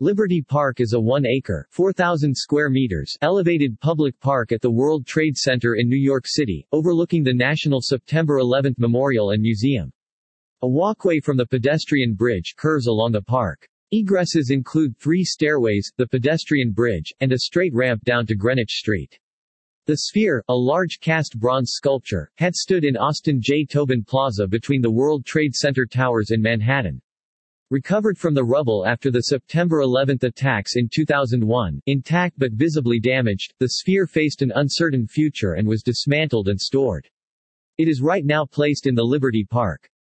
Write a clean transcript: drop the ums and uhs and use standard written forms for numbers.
Liberty Park is a 1-acre (4,000 square meters) elevated public park at the World Trade Center in New York City, overlooking the National September 11 Memorial and Museum. A walkway from the pedestrian bridge curves along the park. Egresses include 3 stairways, the pedestrian bridge, and a straight ramp down to Greenwich Street. The Sphere, a large cast bronze sculpture, had stood in Austin J. Tobin Plaza between the World Trade Center towers in Manhattan. Recovered from the rubble after the September 11 attacks in 2001, intact but visibly damaged, the Sphere faced an uncertain future and was dismantled and stored. It is right now placed in the Liberty Park.